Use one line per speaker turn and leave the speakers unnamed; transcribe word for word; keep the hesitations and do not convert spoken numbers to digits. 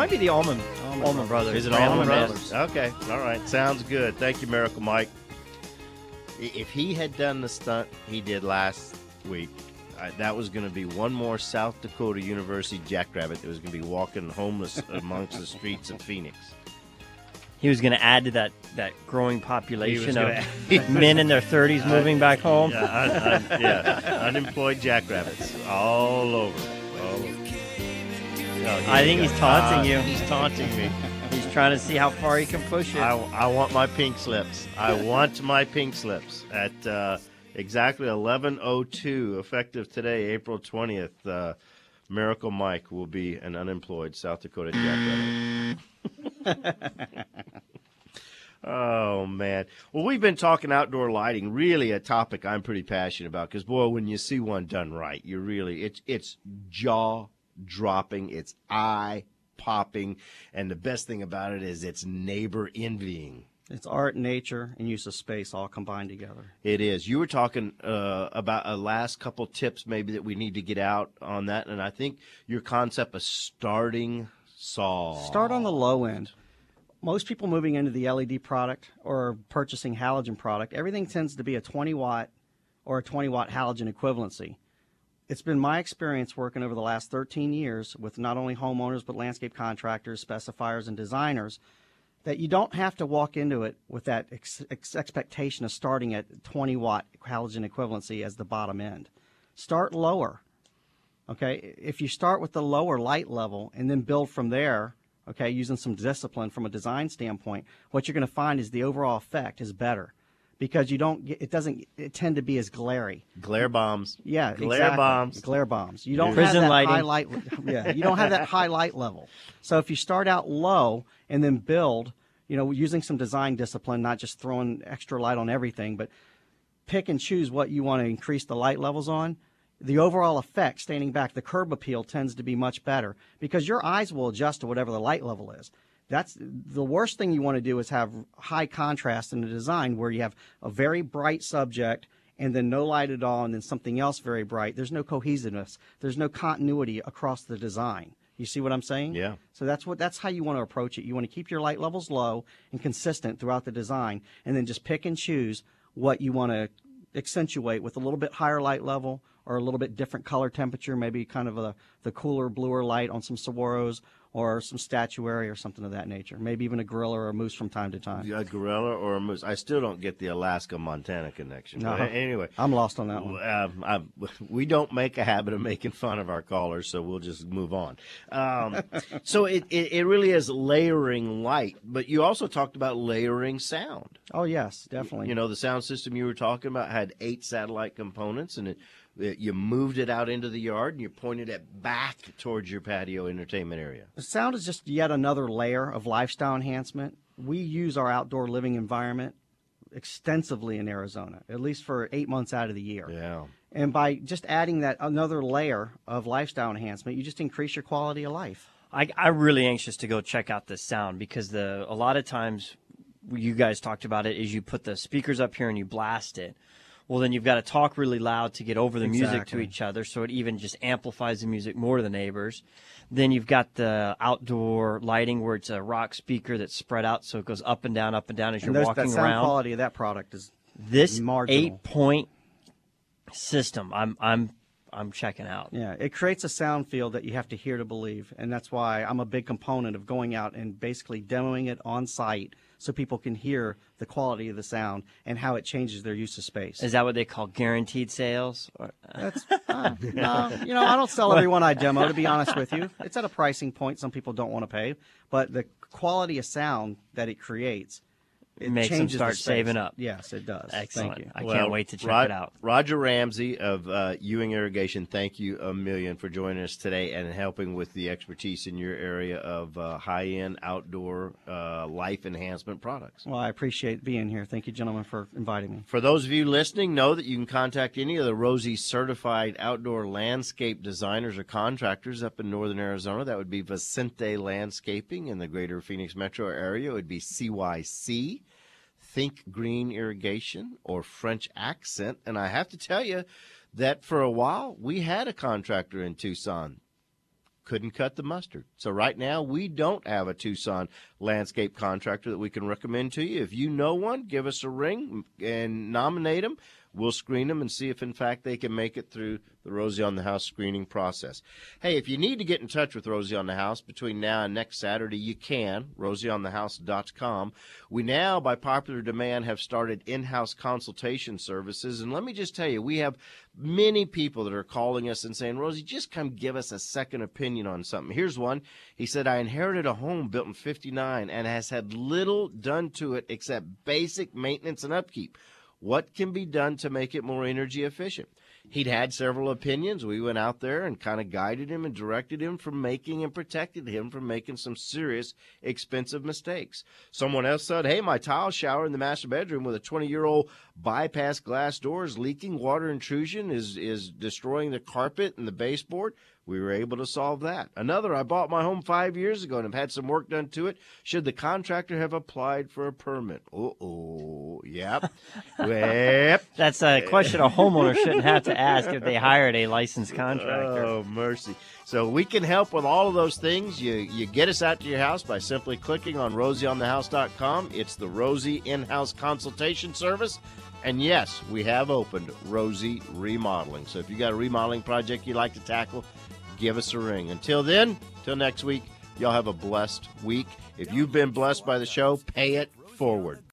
might be the Allman,
Allman
Allman Brothers.
Is it
Brand
Allman
Brothers?
Brothers? Okay, all right. Sounds good. Thank you, Miracle Mike. If he had done the stunt he did last week, uh, that was going to be one more South Dakota University jackrabbit that was going to be walking homeless amongst the streets of Phoenix.
He was going to add to that, that growing population
gonna-
of men in their thirties moving back home.
Yeah, un, un, yeah, unemployed jackrabbits all over. All over. Oh,
I
here
think
we
he's
go.
taunting
Uh,
you.
He's taunting me.
He's trying to see how far he can push it.
I, I want my pink slips. I want my pink slips at uh, exactly eleven oh two, effective today, April twentieth. Uh, Miracle Mike will be an unemployed South Dakota jackrabbit. Oh, man. Well, we've been talking outdoor lighting, really a topic I'm pretty passionate about because, boy, when you see one done right, you really, it's, it's jaw-dropping, it's eye-popping, and the best thing about it is it's neighbor-envying.
It's art, nature, and use of space all combined together.
It is. You were talking uh, about a last couple tips maybe that we need to get out on that, and I think your concept of starting saw.
Start on the low end. Most people moving into the L E D product or purchasing halogen product, everything tends to be a twenty watt or a twenty watt halogen equivalency. It's been my experience working over the last thirteen years with not only homeowners but landscape contractors, specifiers, and designers that you don't have to walk into it with that ex ex expectation of starting at twenty watt halogen equivalency as the bottom end. Start lower. Okay, if you start with the lower light level and then build from there, okay, using some discipline from a design standpoint, what you're going to find is the overall effect is better because you don't get, it doesn't it tend to be as glary.
Glare bombs.
Yeah,
Glare
exactly.
bombs.
Glare bombs. You don't
Prison
have that
lighting.
high light. Yeah, you don't have that high light level. So if you start out low and then build, you know, using some design discipline, not just throwing extra light on everything, but pick and choose what you want to increase the light levels on. The overall effect, standing back, the curb appeal tends to be much better because your eyes will adjust to whatever the light level is. That's the worst thing you want to do is have high contrast in the design where you have a very bright subject and then no light at all and then something else very bright. There's no cohesiveness. There's no continuity across the design. You see what I'm saying?
Yeah.
So that's what that's how you want to approach it. You want to keep your light levels low and consistent throughout the design and then just pick and choose what you want to accentuate with a little bit higher light level or a little bit different color temperature, maybe kind of a, the cooler, bluer light on some saguaros or some statuary or something of that nature. Maybe even a gorilla or a moose from time to time.
A gorilla or a moose. I still don't get the Alaska-Montana connection.
No.
But anyway.
I'm lost on that one.
Um, I, we don't make a habit of making fun of our callers, so we'll just move on. Um, so it, it, it really is layering light, but you also talked about layering sound.
Oh, yes, definitely.
You know, the sound system you were talking about had eight satellite components, and it, it, you moved it out into the yard, and you pointed it back towards your patio entertainment area.
The sound is just yet another layer of lifestyle enhancement. We use our outdoor living environment extensively in Arizona, at least for eight months out of the year.
Yeah.
And by just adding that another layer of lifestyle enhancement, you just increase your quality of life.
I, I'm really anxious to go check out this sound because the a lot of times you guys talked about it is you put the speakers up here and you blast it. Well, then you've got to talk really loud to get over the music to
Exactly.
each other, so it even just amplifies the music more to the neighbors. Then you've got the outdoor lighting where it's a rock speaker that's spread out, so it goes up and down, up and down as
And
you're
those, that
walking
sound
around.
quality of that product is
This
marginal.
eight-point system, I'm I'm I'm checking out.
Yeah, it creates a sound field that you have to hear to believe, and that's why I'm a big component of going out and basically demoing it on site so people can hear the quality of the sound and how it changes their use of space.
Is that what they call guaranteed sales? Or,
That's uh, no, you know, I don't sell everyone I demo, to be honest with you. It's at a pricing point some people don't want to pay, but the quality of sound that it creates, it
Makes them
changes the
start
space.
saving up.
Yes, it does.
Excellent.
Thank you.
I
Well,
can't wait to check
Rod-
it out.
Roger Ramsey of uh, Ewing Irrigation, thank you a million for joining us today and helping with the expertise in your area of uh, high-end outdoor uh, life enhancement products.
Well, I appreciate being here. Thank you, gentlemen, for inviting me.
For those of you listening, know that you can contact any of the Rosie certified outdoor landscape designers or contractors up in northern Arizona. That would be Vicente Landscaping in the greater Phoenix metro area. It would be C Y C. Think Green Irrigation, or French Accent. And I have to tell you that for a while we had a contractor in Tucson couldn't cut the mustard. So right now, we don't have a Tucson landscape contractor that we can recommend to you. If you know one, give us a ring and nominate them. We'll screen them and see if, in fact, they can make it through the Rosie on the House screening process. Hey, if you need to get in touch with Rosie on the House between now and next Saturday, you can, rosie on the house dot com. We now, by popular demand, have started in-house consultation services. And let me just tell you, we have many people that are calling us and saying, Rosie, just come give us a second opinion on something. Here's one. He said, I inherited a home built in fifty-nine and has had little done to it except basic maintenance and upkeep. What can be done to make it more energy efficient? He'd had several opinions. We went out there and kind of guided him and directed him from making and protected him from making some serious, expensive mistakes. Someone else said, hey, my tile shower in the master bedroom with a twenty-year-old bypass glass door is leaking. Water intrusion is, is destroying the carpet and the baseboard. We were able to solve that. Another, I bought my home five years ago and have had some work done to it. Should the contractor have applied for a permit? Uh-oh, yep. Yep.
That's a question a homeowner shouldn't have to ask if they hired a licensed contractor.
Oh, mercy. So we can help with all of those things. You you get us out to your house by simply clicking on rosie on the house dot com. It's the Rosie in-house consultation service. And yes, we have opened Rosie Remodeling. So if you got a remodeling project you'd like to tackle, give us a ring. Until then, till next week, y'all have a blessed week. If you've been blessed by the show, pay it forward.